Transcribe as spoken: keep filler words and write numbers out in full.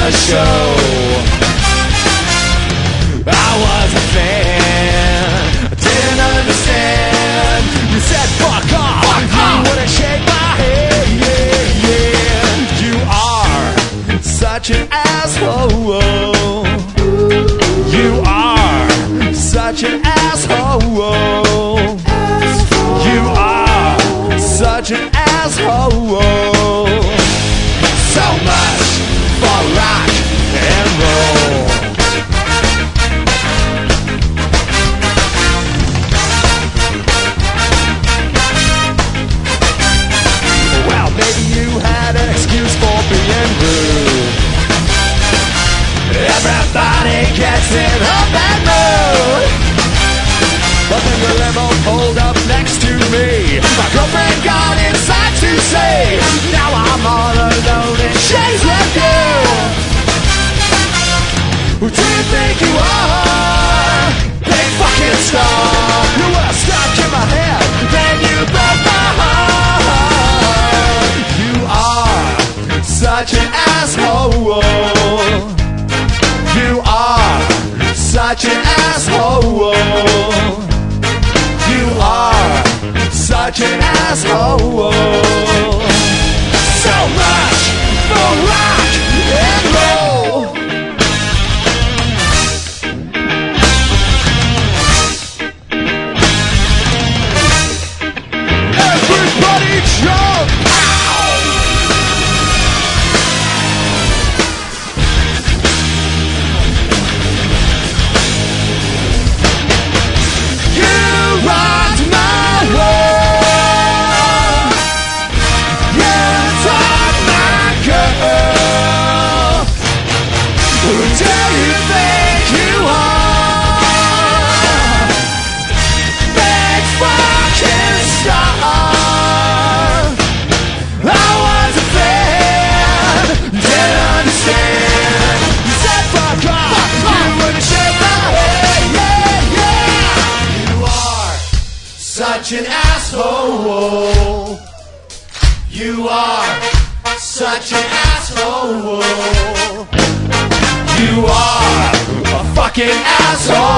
the show. I was a fan, didn't understand. You said fuck off, fuck you off. Wouldn't shake my head. Yeah, yeah. You are such an asshole. You are such an asshole. You are such an asshole. So much for rock and roll. Well, maybe you had an excuse for being rude. Everybody gets in a bad mood. But then your limo pulled up next to me. My girlfriend got inside to say, now I'm all alone and she's with you. Who do you think you are? Big fucking star. You were stuck in my head, then you broke my heart. You are such an asshole. You are such an asshole. You are such an asshole. So much for rock and roll. Everybody jump! Such an asshole. You are such an asshole. You are a fucking asshole.